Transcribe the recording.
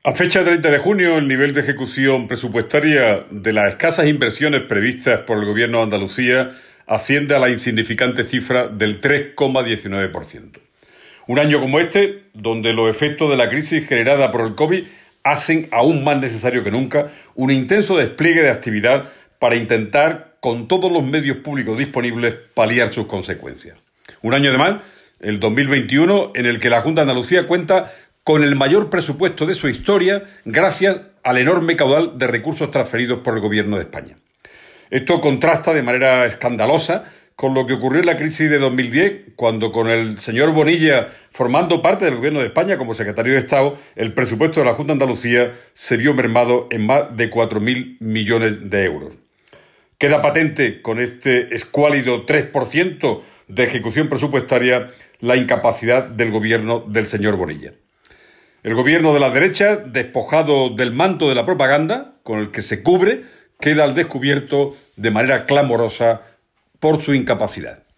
A fecha 30 de junio, el nivel de ejecución presupuestaria de las escasas inversiones previstas por el Gobierno de Andalucía asciende a la insignificante cifra del 3,19%. Un año como este, donde los efectos de la crisis generada por el COVID hacen aún más necesario que nunca un intenso despliegue de actividad para intentar, con todos los medios públicos disponibles, paliar sus consecuencias. Un año además, el 2021, en el que la Junta de Andalucía cuenta con el mayor presupuesto de su historia gracias al enorme caudal de recursos transferidos por el Gobierno de España. Esto contrasta de manera escandalosa con lo que ocurrió en la crisis de 2010, cuando con el señor Bonilla formando parte del Gobierno de España como secretario de Estado, el presupuesto de la Junta de Andalucía se vio mermado en más de 4.000 millones de euros. Queda patente con este escuálido 3% de ejecución presupuestaria la incapacidad del gobierno del señor Bonilla. El gobierno de la derecha, despojado del manto de la propaganda con el que se cubre, queda al descubierto de manera clamorosa por su incapacidad.